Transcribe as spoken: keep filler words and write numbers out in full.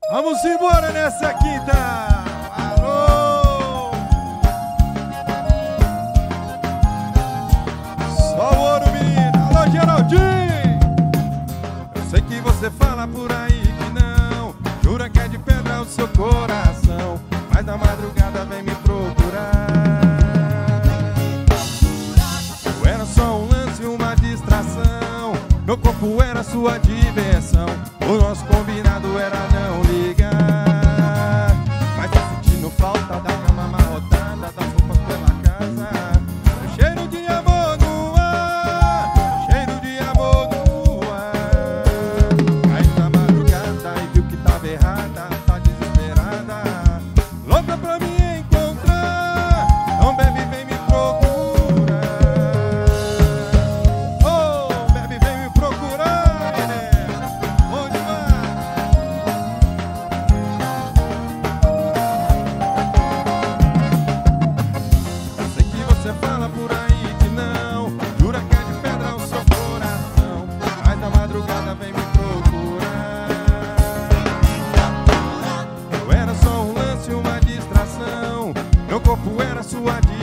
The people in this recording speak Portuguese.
Vamos embora nessa quinta. Alô! Só o ouro, menina. Alô, Geraldinho. Eu sei que você fala por aí que não, jura que é de pedra o seu coração, mas na madrugada vem me procurar. Eu era só um lance, uma distração, meu corpo era sua diversão, o nosso combinado era não ligar. Mas tô sentindo falta da cama amarrotada, das roupas pela casa, cheiro de amor no ar, cheiro de amor no ar. Aí na madrugada e viu que tava errada, tá desesperada, louca pra me encontrar, não bebe, vem me procurar. Oh, bebe, vem me procurar, menina. Bom demais. Eu sei que você fala por aí que não, jura que é de pedra o seu coração, mas na madrugada vem me procurar. Eu era só um lance, uma distração, meu corpo era sua distração,